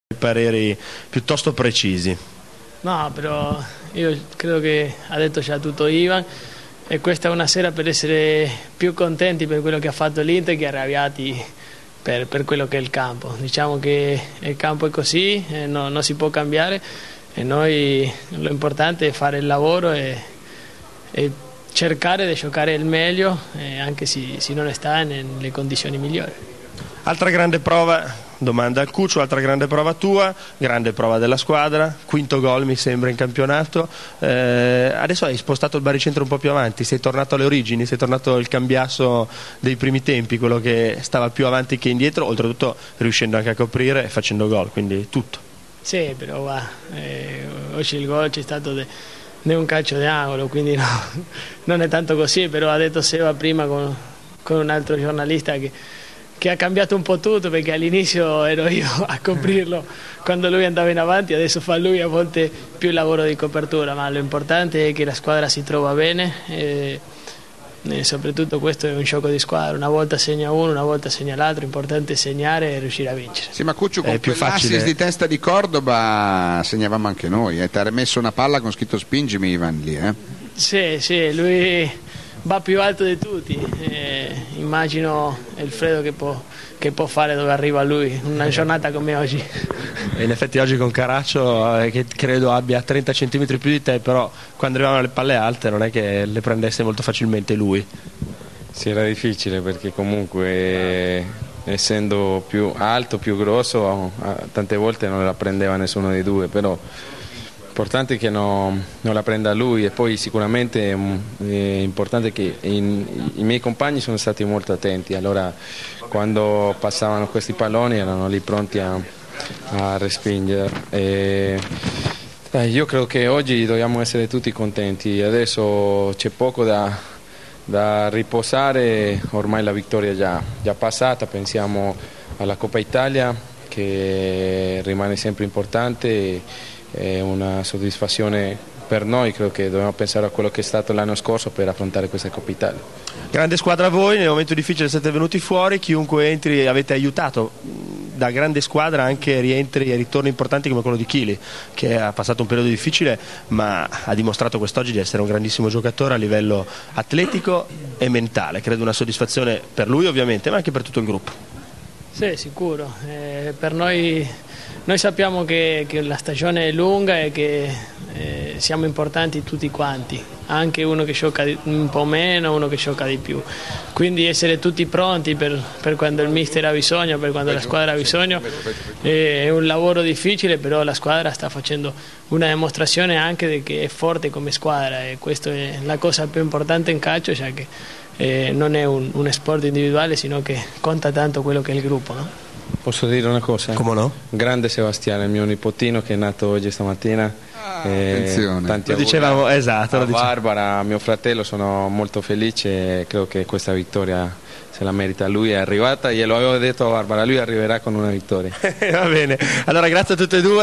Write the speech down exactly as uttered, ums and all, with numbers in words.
pareri piuttosto precisi. No, però io credo che ha detto già tutto Ivan e questa è una sera per essere più contenti per quello che ha fatto l'Inter che arrabbiati per, per quello che è il campo. Diciamo che il campo è così, eh, no, non si può cambiare e noi l'importante è fare il lavoro e, e cercare di giocare il meglio eh, anche se, se non sta nelle condizioni migliori. Altra grande prova, domanda al Cuccio, altra grande prova tua, grande prova della squadra, quinto gol mi sembra in campionato, eh, adesso hai spostato il baricentro un po' più avanti, sei tornato alle origini, sei tornato il cambiasso dei primi tempi, quello che stava più avanti che indietro, oltretutto riuscendo anche a coprire e facendo gol, quindi tutto. Sì, però va, eh, oggi il gol c'è stato di un calcio di angolo, quindi no, non è tanto così, però ha detto Seba prima con, con un altro giornalista che che ha cambiato un po' tutto, perché all'inizio ero io a coprirlo quando lui andava in avanti, adesso fa lui a volte più il lavoro di copertura, ma l'importante è che la squadra si trova bene e, e soprattutto questo è un gioco di squadra, una volta segna uno, una volta segna l'altro, l'importante è segnare e riuscire a vincere. Sì, ma Cuccio, con quell'assist di testa di Cordoba segnavamo anche noi, eh? Ti ha rimesso una palla con scritto spingimi Ivan lì, eh? Sì, sì, lui va più alto di tutti, eh, immagino il freddo che può, che può fare dove arriva lui, una giornata come oggi. E in effetti oggi con Caraccio, eh, che credo abbia trenta centimetri più di te, però quando arrivavano le palle alte non è che le prendesse molto facilmente lui. Sì, era difficile perché comunque essendo più alto, più grosso, tante volte non la prendeva nessuno dei due, però l'importante è che no, non la prenda lui e poi sicuramente è importante che in, i miei compagni sono stati molto attenti, allora quando passavano questi palloni erano lì pronti a, a respingere. E, eh, io credo che oggi dobbiamo essere tutti contenti, adesso c'è poco da, da riposare, ormai la vittoria è già, già passata, pensiamo alla Coppa Italia che rimane sempre importante. È una soddisfazione per noi, credo che dobbiamo pensare a quello che è stato l'anno scorso per affrontare questa Coppa Italia. Grande squadra voi, nel momento difficile siete venuti fuori, chiunque entri avete aiutato, da grande squadra anche rientri e ritorni importanti come quello di Chili, che ha passato un periodo difficile ma ha dimostrato quest'oggi di essere un grandissimo giocatore a livello atletico e mentale, credo una soddisfazione per lui ovviamente ma anche per tutto il gruppo. Sì, sicuro, eh, per noi Noi sappiamo che, che la stagione è lunga e che eh, siamo importanti tutti quanti, anche uno che gioca un po' meno, uno che gioca di più. Quindi essere tutti pronti per, per quando il mister ha bisogno, per quando la squadra ha bisogno, eh, è un lavoro difficile, però la squadra sta facendo una dimostrazione anche di che è forte come squadra e questa è la cosa più importante in calcio, già che eh, non è un, un sport individuale, sino che conta tanto quello che è il gruppo, no? Posso dire una cosa? Come no? Grande Sebastiano, il mio nipotino che è nato oggi stamattina. Ah, eh, attenzione. Tanti lo dicevamo, auguri esatto. A lo dicevamo. Barbara, mio fratello, sono molto felice e credo che questa vittoria se la merita. Lui è arrivata, glielo avevo detto a Barbara, lui arriverà con una vittoria. Va bene, allora grazie a tutte e due.